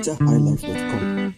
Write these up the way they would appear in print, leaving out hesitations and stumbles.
NigerHighlife.com.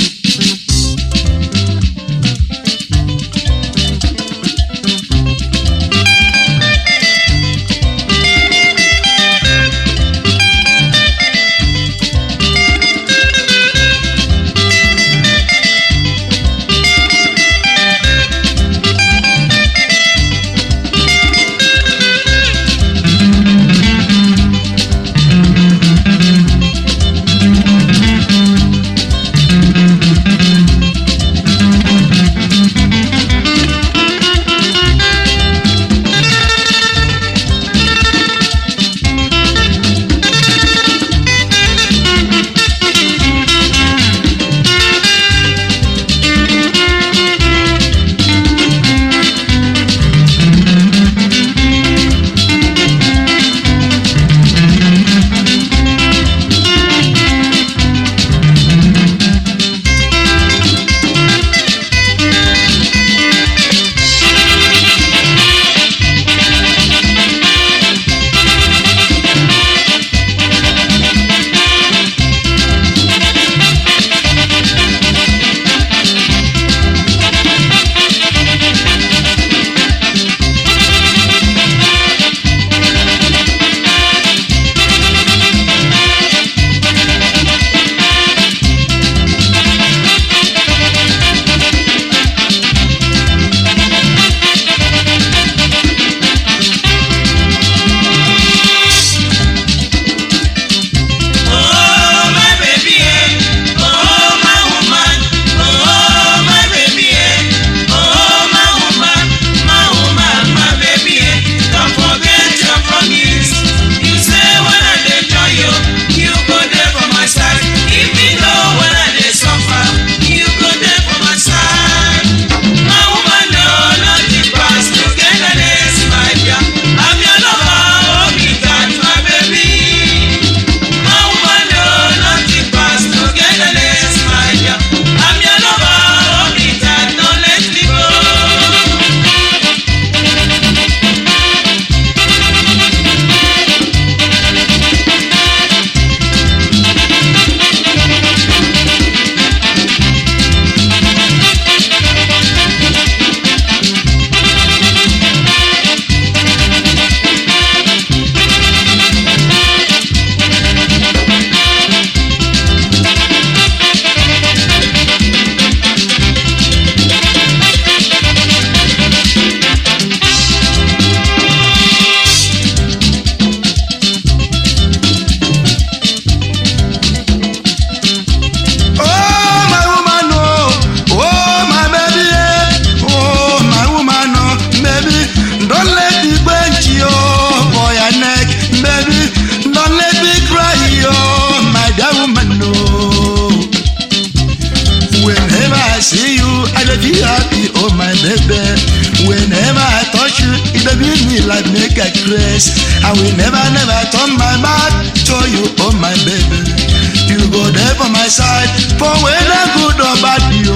Happy, oh my baby. Whenever I touch you, it give me like make a grace. I will never turn my back to you, oh my baby. You go there for my side, for whether good or bad, you,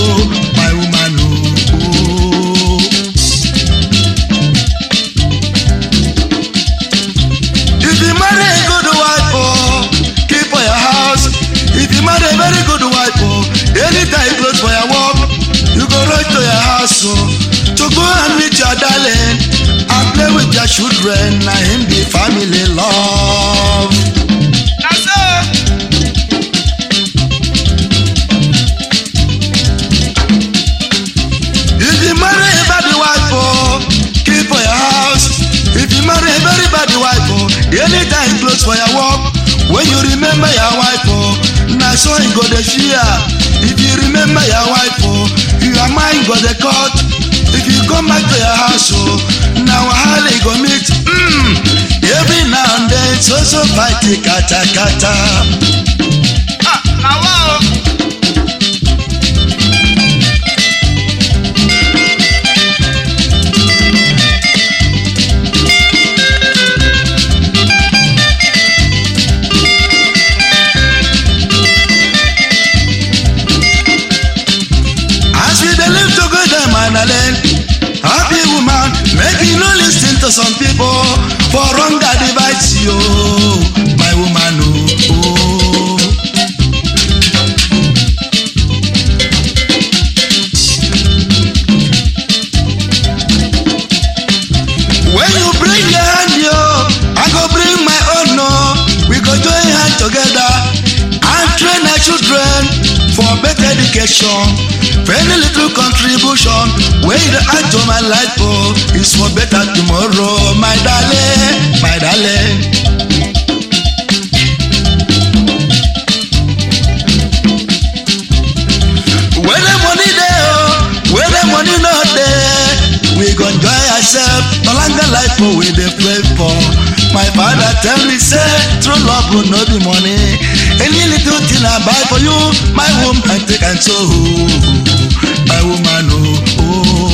my woman, oh. If you marry a good wife, oh, keep for your house. If you marry a very good wife, oh, anytime close for your work, you go right to your house, so to go and meet your darling and play with your children and him be family love. That's it. If you marry a bad wife, oh, keep for your house. If you marry a very bad wife, oh, anytime close for your work, when you remember your wife, oh, now so you go the fear. If you remember your wife, oh, your mind go the cut. If you come back to your house, oh, now how they go meet? Every now and then, so fight the kata. Now wow. Happy woman, make you no listen to some people for wrong advice, yo, my woman, oh. better education, for any little contribution. Where you add to my life, oh, is for better tomorrow, my darling, my darling. When the money there, oh, when the money not there, we gon' enjoy ourselves. No longer life for we dey pray for. My father tell me say, true love will not be money. Any little thing I buy for you, my woman take and so, my woman, oh, oh.